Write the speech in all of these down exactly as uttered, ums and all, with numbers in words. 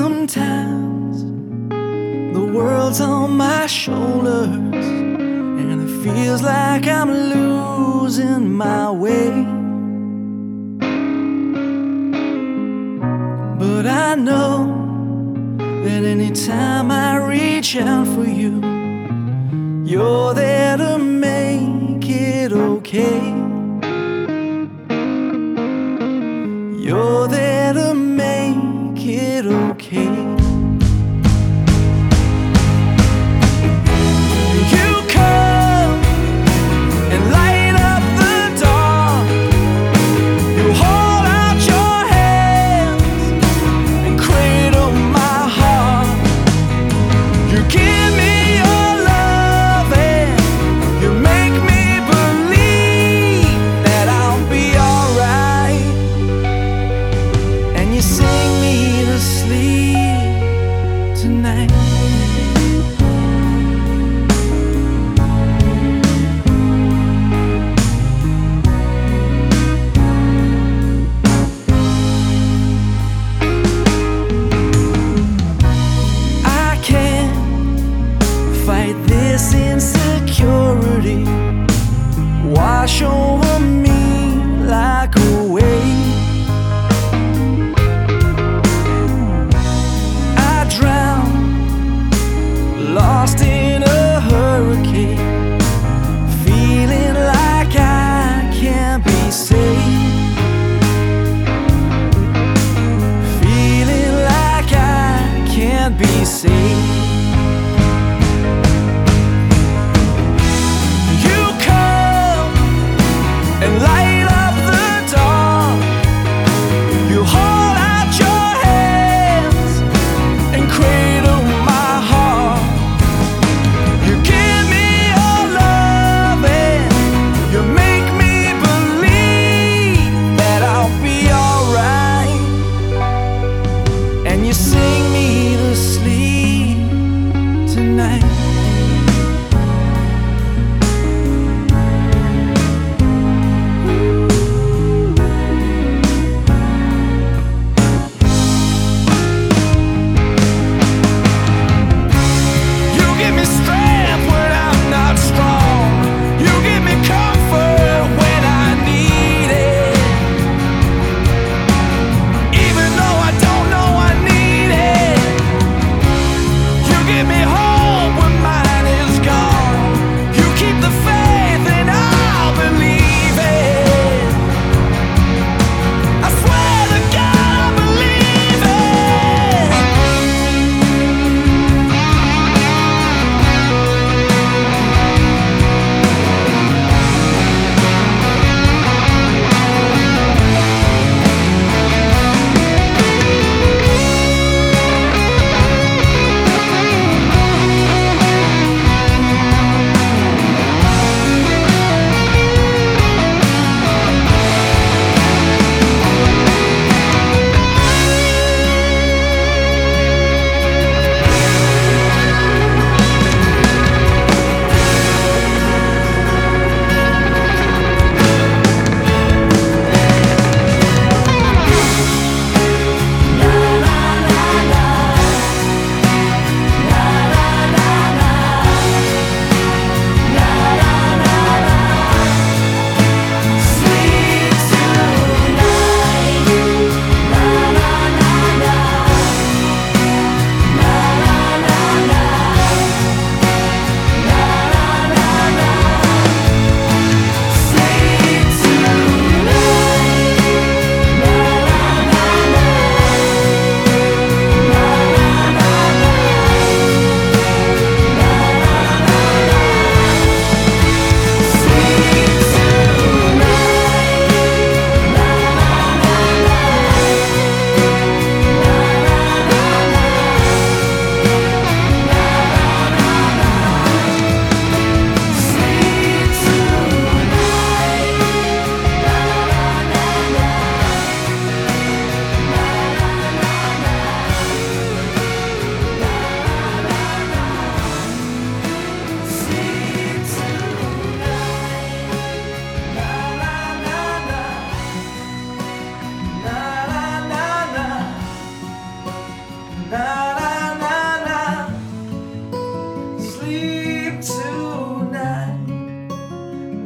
Sometimes the world's on my shoulders and it feels like I'm losing my way. But I know that anytime I reach out for you, you're there to make it okay. You're there to make it okay. You come and light up the dark. You hold out your hands and cradle my heart. You give me your love and you make me believe that I'll be alright. And you sing me to sleep tonight. I can't fight this insecurity, wash over me like a wave. I drown, lost in a hurricane, feeling like I can't be saved, feeling like I can't be saved. You come and light up the dark. You hold out your hands and cradle my heart. You give me your love and you make me believe that I'll be alright. And you sing me to sleep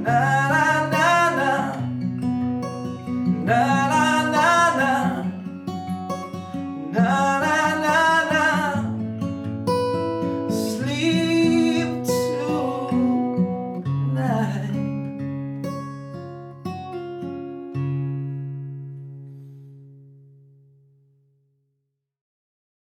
I